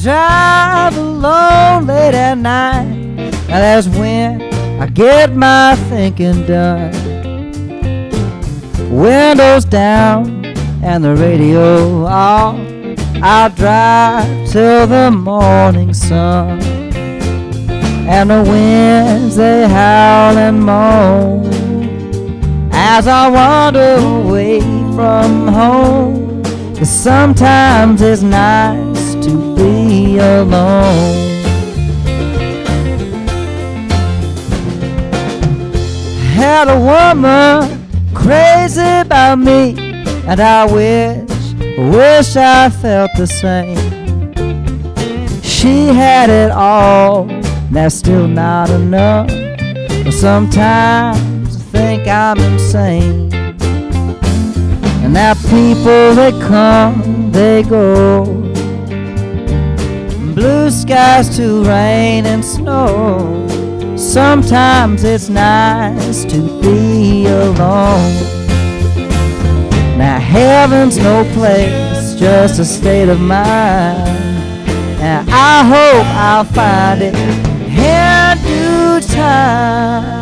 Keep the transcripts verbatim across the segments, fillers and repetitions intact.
drive alone late at night. Now that's when I get my thinking done. Windows down and the radio off. I'll drive till the morning sun, and the winds they howl and moan as I wander away from home. 'Cause sometimes it's nice to be alone. Had a woman crazy about me, and I wish, wish I felt the same. She had it all, that's still not enough. But sometimes I think I'm insane. And now people, they come, they go. Blue skies to rain and snow. Sometimes it's nice to be alone. Now heaven's no place, just a state of mind. And I hope I'll find it in due time.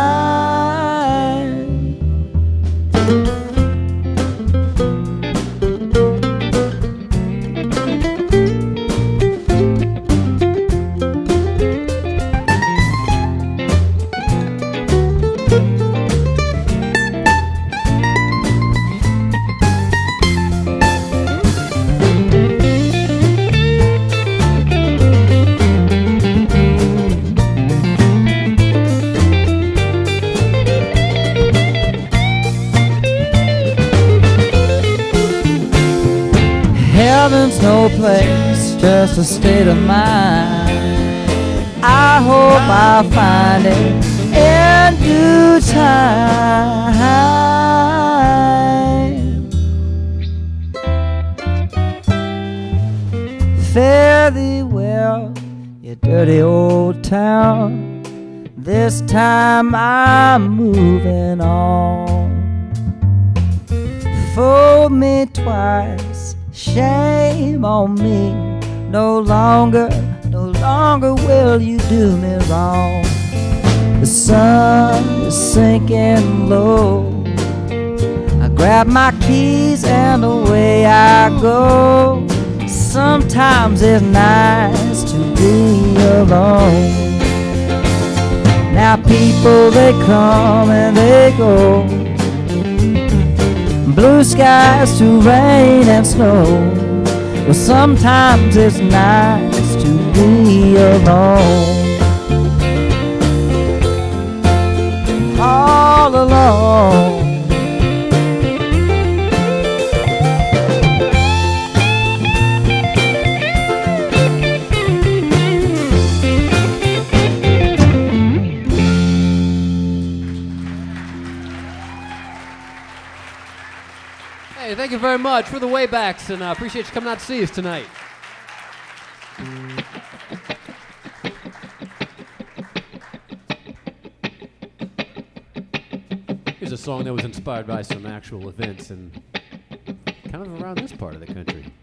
Heaven's no place, just a state of mind. I hope I'll find it in due time. Fare thee well, you dirty old town. This time I'm moving on. Fold me twice, shame on me. No longer, no longer will you do me wrong. The sun is sinking low. I grab my keys and away I go. Sometimes it's nice to be alone. Now people, they come and they go. Blue skies to rain and snow. Well, sometimes it's nice to be alone. All alone. Hey, thank you very much for the Waybacks, and I uh, appreciate you coming out to see us tonight. Here's a song that was inspired by some actual events and kind of around this part of the country.